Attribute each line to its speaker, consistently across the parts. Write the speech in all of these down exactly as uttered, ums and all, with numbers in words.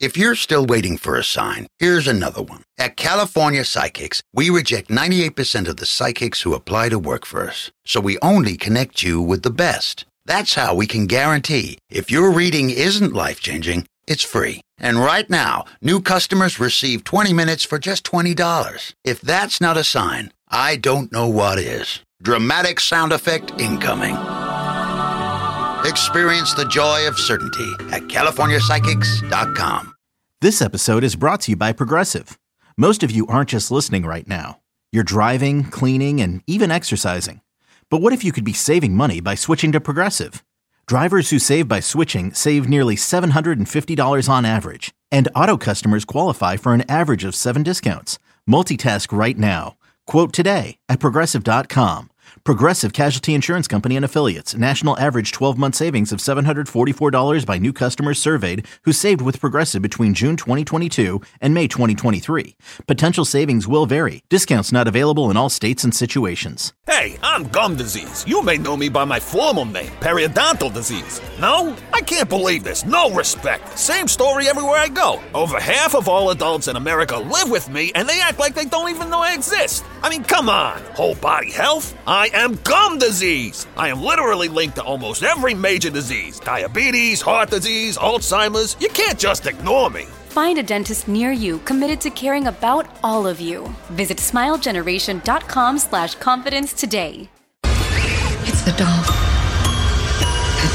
Speaker 1: If you're still waiting for a sign, here's another one. At California Psychics, we reject ninety-eight percent of the psychics who apply to work for us. So we only connect you with the best. That's how we can guarantee if your reading isn't life-changing, it's free. And right now, new customers receive twenty minutes for just twenty dollars. If that's not a sign, I don't know what is. Dramatic sound effect incoming. Experience the joy of certainty at California Psychics dot com.
Speaker 2: This episode is brought to you by Progressive. Most of you aren't just listening right now. You're driving, cleaning, and even exercising. But what if you could be saving money by switching to Progressive? Drivers who save by switching save nearly seven hundred fifty dollars on average. And auto customers qualify for an average of seven discounts. Multitask right now. Quote today at Progressive dot com. Progressive Casualty Insurance Company and Affiliates. National average twelve-month savings of seven hundred forty-four dollars by new customers surveyed who saved with Progressive between June twenty twenty-two and May twenty twenty-three. Potential savings will vary. Discounts not available in all states and situations.
Speaker 3: Hey, I'm gum disease. You may know me by my formal name, periodontal disease. No? I can't believe this. No respect. Same story everywhere I go. Over half of all adults in America live with me, and they act like they don't even know I exist. I mean, come on. Whole body health? I am gum disease. I am literally linked to almost every major disease. Diabetes, heart disease, Alzheimer's. You can't just ignore me.
Speaker 4: Find a dentist near you committed to caring about all of you. Visit smilegeneration.com slash confidence today.
Speaker 5: It's the doll. The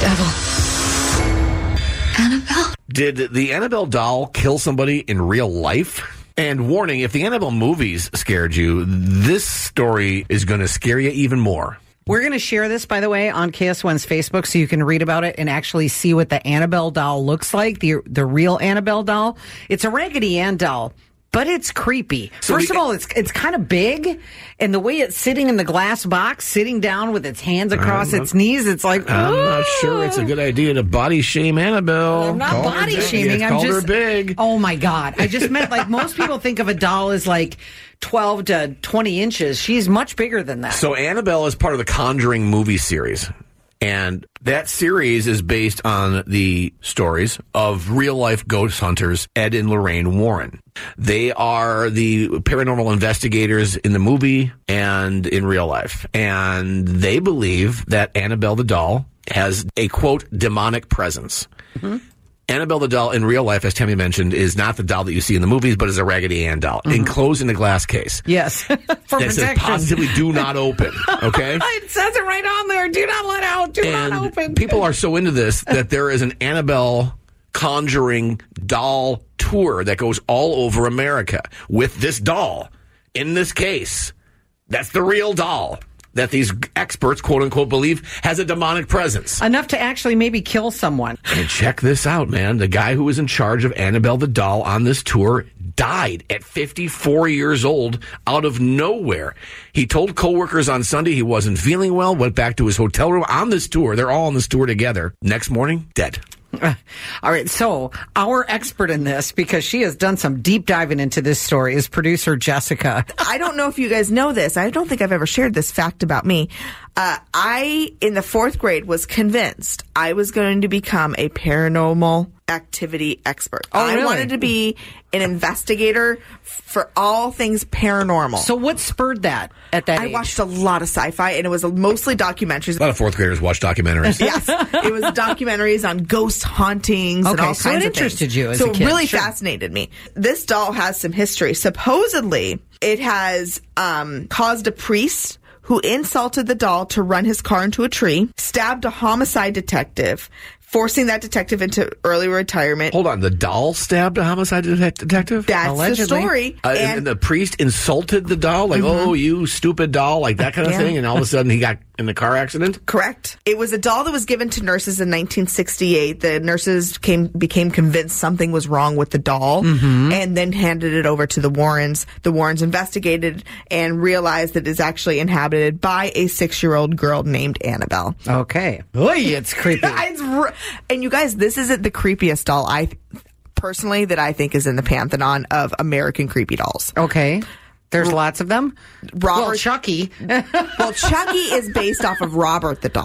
Speaker 5: devil. Annabelle.
Speaker 6: Did the Annabelle doll kill somebody in real life? And warning, if the Annabelle movies scared you, this story is going to scare you even more.
Speaker 7: We're going to share this, by the way, on K S one's Facebook so you can read about it and actually see what the Annabelle doll looks like, the the real Annabelle doll. It's a Raggedy Ann doll, but it's creepy. So First we, of all, it's it's kind of big, and the way it's sitting in the glass box, sitting down with its hands across not, its knees, it's like,
Speaker 6: I'm oh. not sure it's a good idea to body shame Annabelle.
Speaker 7: I'm not
Speaker 6: call
Speaker 7: body shaming. I'm
Speaker 6: called
Speaker 7: just,
Speaker 6: her big.
Speaker 7: Oh, my God. I just meant, like, most people think of a doll as, like, twelve to twenty inches. She's much bigger than that.
Speaker 6: So Annabelle is part of the Conjuring movie series. And that series is based on the stories of real-life ghost hunters Ed and Lorraine Warren. They are the paranormal investigators in the movie and in real life. And they believe that Annabelle the doll has a, quote, demonic presence. Mm-hmm. Annabelle the doll in real life, as Tammy mentioned, is not the doll that you see in the movies, but is a Raggedy Ann doll, mm-hmm. enclosed in a glass case.
Speaker 7: Yes, for
Speaker 6: that
Speaker 7: protection.
Speaker 6: Says positively do not open, okay?
Speaker 7: It says it right on there. Do not let out. Do
Speaker 6: and
Speaker 7: not open.
Speaker 6: People are so into this that there is an Annabelle Conjuring doll tour that goes all over America with this doll in this case. That's the real doll that these experts, quote unquote, believe has a demonic presence.
Speaker 7: Enough to actually maybe kill someone.
Speaker 6: And check this out, man. The guy who was in charge of Annabelle the doll on this tour died at fifty-four years old out of nowhere. He told coworkers on Sunday he wasn't feeling well, went back to his hotel room on this tour. They're all on this tour together. Next morning, dead.
Speaker 7: Uh, all right, so our expert in this, because she has done some deep diving into this story, is producer Jessica.
Speaker 8: I don't know if you guys know this. I don't think I've ever shared this fact about me. Uh, I, in the fourth grade, was convinced I was going to become a paranormal activity expert.
Speaker 7: Oh,
Speaker 8: I
Speaker 7: really?
Speaker 8: wanted to be an investigator for all things paranormal.
Speaker 7: So what spurred that at that
Speaker 8: I
Speaker 7: age?
Speaker 8: watched a lot of sci-fi, and it was mostly documentaries.
Speaker 6: A lot of fourth graders watch documentaries.
Speaker 8: Yes. It was documentaries on ghost hauntings
Speaker 7: okay,
Speaker 8: and all
Speaker 7: so
Speaker 8: kinds
Speaker 7: it
Speaker 8: of things.
Speaker 7: interested you as
Speaker 8: so
Speaker 7: a kid.
Speaker 8: it really
Speaker 7: Sure.
Speaker 8: fascinated me. This doll has some history. Supposedly, it has um, caused a priest who insulted the doll to run his car into a tree, stabbed a homicide detective, forcing that detective into early retirement.
Speaker 6: Hold on, the doll stabbed a homicide det- detective?
Speaker 8: That's
Speaker 7: Allegedly.
Speaker 8: the story.
Speaker 6: Uh, and,
Speaker 8: and,
Speaker 6: and the priest insulted the doll, like,
Speaker 8: Mm-hmm.
Speaker 6: oh, you stupid doll, like that kind of
Speaker 8: Yeah.
Speaker 6: thing, and all of a sudden he got in a car accident?
Speaker 8: Correct. It was a doll that was given to nurses in nineteen sixty-eight. The nurses came became convinced something was wrong with the doll, mm-hmm. and then handed it over to the Warrens. The Warrens investigated and realized that it's actually inhabited by a six-year-old girl named Annabelle.
Speaker 7: Okay. Oy, it's creepy.
Speaker 8: It's r- and you guys, this isn't the creepiest doll I personally that I think is in the pantheon of American creepy dolls.
Speaker 7: Okay. There's lots of them.
Speaker 8: Robert
Speaker 7: Well, Chucky.
Speaker 8: Well, Chucky is based off of Robert the doll.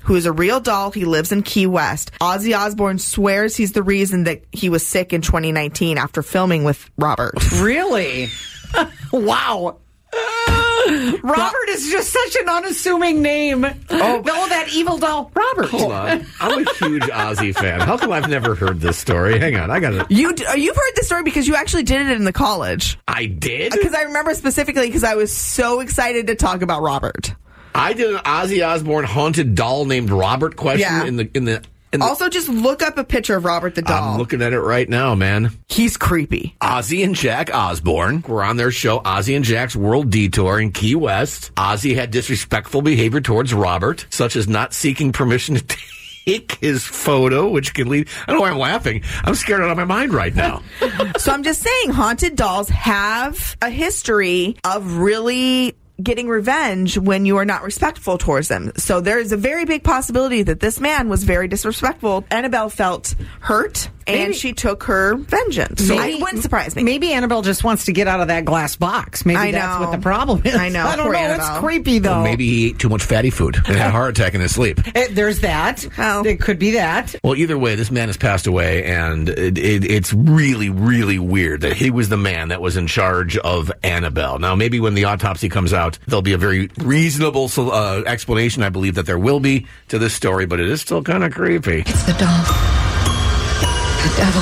Speaker 8: who is a real doll. He lives in Key West. Ozzy Osbourne swears he's the reason that he was sick in twenty nineteen after filming with Robert.
Speaker 7: Really? Wow. Robert is just such an unassuming name. Oh, no, that evil doll, Robert.
Speaker 6: Hold on. I'm a huge Ozzy fan. How come I've never heard this story? Hang on, I gotta.
Speaker 8: You you've heard this story because you actually did it in the college.
Speaker 6: I did?
Speaker 8: Because I remember specifically because I was so excited to talk about Robert.
Speaker 6: I did an Ozzy Osbourne haunted doll named Robert question
Speaker 8: Yeah.
Speaker 6: in the in the. in the
Speaker 8: Also, just look up a picture of Robert the doll.
Speaker 6: I'm looking at it right now, man.
Speaker 8: He's creepy.
Speaker 6: Ozzy and Jack Osbourne were on their show, Ozzy and Jack's World Detour in Key West. Ozzy had disrespectful behavior towards Robert, such as not seeking permission to take his photo, which can lead... I don't know why I'm laughing. I'm scared out of my mind right now.
Speaker 8: So I'm just saying, haunted dolls have a history of really getting revenge when you are not respectful towards them. So there is a very big possibility that this man was very disrespectful. Annabelle felt hurt, and
Speaker 7: Maybe.
Speaker 8: she took her vengeance. So
Speaker 7: Maybe-
Speaker 8: it wouldn't surprise me.
Speaker 7: Maybe Annabelle just wants to get out of that glass box. Maybe
Speaker 8: I
Speaker 7: that's
Speaker 8: know.
Speaker 7: what the problem is.
Speaker 8: I know.
Speaker 7: I don't
Speaker 8: Poor
Speaker 7: know.
Speaker 8: Annabelle.
Speaker 7: It's creepy, though.
Speaker 6: Or maybe he ate too much fatty food and had a heart attack in his sleep.
Speaker 7: Eh, There's that.
Speaker 8: Oh.
Speaker 7: It could be that.
Speaker 6: Well, either way, this man has passed away, and it, it, it's really, really weird that he was the man that was in charge of Annabelle. Now, maybe when the autopsy comes out, there'll be a very reasonable uh, explanation, I believe that there will be, to this story, but it is still kind of creepy.
Speaker 5: It's the doll. The devil.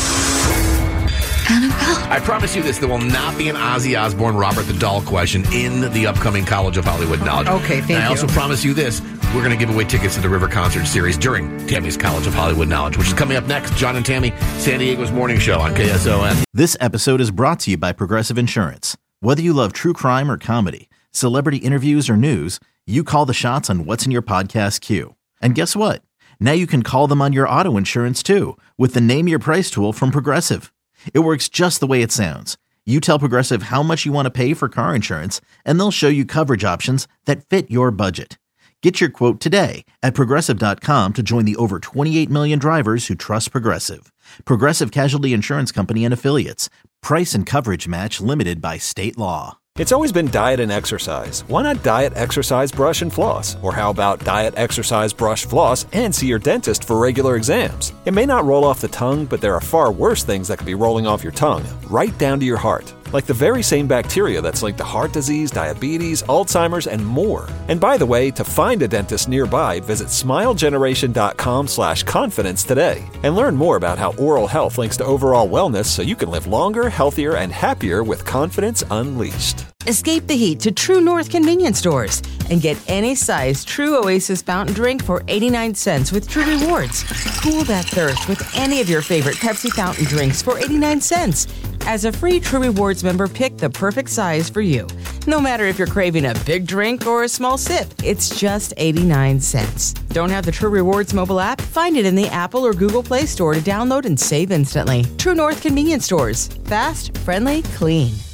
Speaker 5: Annabelle.
Speaker 6: I promise you this, there will not be an Ozzy Osbourne, Robert the Doll question in the upcoming College of Hollywood Knowledge.
Speaker 7: Okay, thank
Speaker 6: and I also
Speaker 7: you.
Speaker 6: promise you this, we're going to give away tickets to the River Concert Series during Tammy's College of Hollywood Knowledge, which is coming up next. John and Tammy, San Diego's morning show on K S O N.
Speaker 2: This episode is brought to you by Progressive Insurance. Whether you love true crime or comedy, celebrity interviews or news, you call the shots on what's in your podcast queue. And guess what? Now you can call them on your auto insurance too with the Name Your Price tool from Progressive. It works just the way it sounds. You tell Progressive how much you want to pay for car insurance, and they'll show you coverage options that fit your budget. Get your quote today at Progressive dot com to join the over twenty-eight million drivers who trust Progressive. Progressive Casualty Insurance Company and Affiliates. Price and coverage match limited by state law.
Speaker 3: It's always been diet and exercise. Why not diet, exercise, brush, and floss? Or how about diet, exercise, brush, floss, and see your dentist for regular exams? It may not roll off the tongue, but there are far worse things that could be rolling off your tongue, right down to your heart. Like the very same bacteria that's linked to heart disease, diabetes, Alzheimer's, and more. And by the way, to find a dentist nearby, visit smilegeneration.com slash confidence today. And learn more about how oral health links to overall wellness so you can live longer, healthier, and happier with confidence unleashed.
Speaker 9: Escape the heat to True North convenience stores and get any size True Oasis fountain drink for eighty-nine cents with True Rewards. Cool that thirst with any of your favorite Pepsi fountain drinks for eighty-nine cents. As a free True Rewards member, pick the perfect size for you. No matter if you're craving a big drink or a small sip, it's just eighty-nine cents. Don't have the True Rewards mobile app? Find it in the Apple or Google Play Store to download and save instantly. True North convenience stores. Fast, friendly, clean.